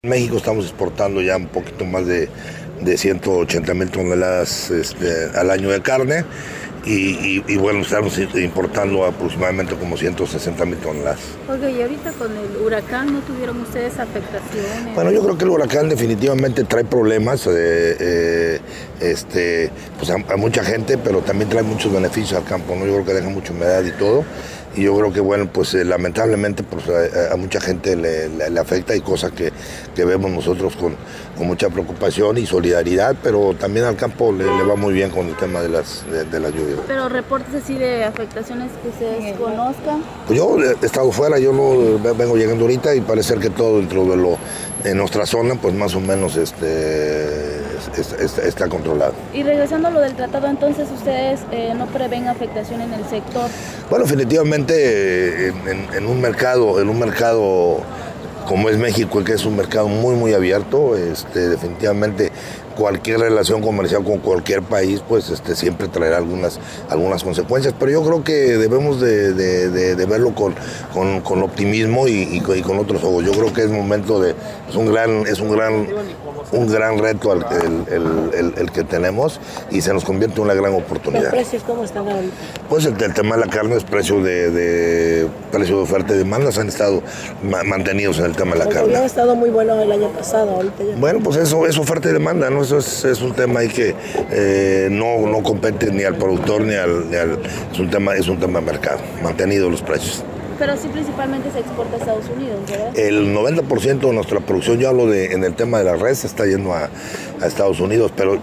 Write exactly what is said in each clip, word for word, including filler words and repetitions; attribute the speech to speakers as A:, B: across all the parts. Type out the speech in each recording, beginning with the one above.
A: En México estamos exportando ya un poquito más de, de ciento ochenta mil toneladas este, al año de carne y, y, y bueno, estamos importando aproximadamente como ciento sesenta mil toneladas.
B: Oiga, y ahorita con el huracán, ¿no tuvieron ustedes afectaciones?
A: Bueno, yo creo que el huracán definitivamente trae problemas eh, eh, este, pues a, a mucha gente, pero también trae muchos beneficios al campo, ¿no? Yo creo que deja mucha humedad y todo. Y yo creo que, bueno, pues eh, lamentablemente pues, a, a mucha gente le, le, le afecta y cosas que, que vemos nosotros con, con mucha preocupación y solidaridad, pero también al campo le, le va muy bien con el tema de las, de, de las lluvias.
B: ¿Pero reportes así de afectaciones que ustedes conozcan?
A: Pues yo he estado fuera, yo no vengo llegando ahorita y parece que todo dentro de lo en nuestra zona, pues más o menos este, está, está controlado.
B: Y regresando a lo del tratado, entonces ustedes eh, no prevén afectación en el sector.
A: Bueno, definitivamente en, en, en un mercado, en un mercado como es México, que es un mercado muy muy abierto, este, definitivamente cualquier relación comercial con cualquier país, pues este, siempre traerá algunas, algunas consecuencias, pero yo creo que debemos de, de, de, de verlo con, con, con optimismo y, y, y con otros ojos. Yo creo que es momento de, es un gran, es un gran, un gran reto el, el, el, el que tenemos y se nos convierte en una gran oportunidad.
C: ¿Los precios cómo están ahorita?
A: Pues el, el tema de la carne es precio de, de, precio de oferta y demanda, se han estado ma mantenidos en el tema de la
C: Porque
A: carne.
C: había estado muy bueno el año pasado, ahorita ya.
A: Bueno, pues eso es oferta y demanda, ¿no? Eso es, es un tema ahí que eh, no, no compete ni al productor ni al, ni al es un tema, es un tema de mercado, mantenidos los precios.
B: Pero sí principalmente se exporta a Estados Unidos, ¿verdad?
A: El noventa por ciento de nuestra producción, yo hablo de en el tema de la res, está yendo a, a Estados Unidos, pero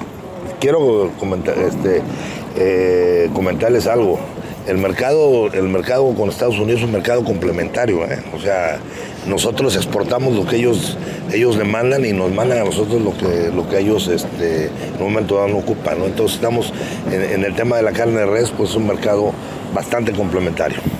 A: quiero comentar, este, eh, comentarles algo. El mercado, el mercado con Estados Unidos es un mercado complementario, ¿eh? O sea, nosotros exportamos lo que ellos, ellos demandan y nos mandan a nosotros lo que, lo que ellos este, en un momento dado no ocupan, ¿no? Entonces estamos en, en el tema de la carne de res, pues es un mercado bastante complementario.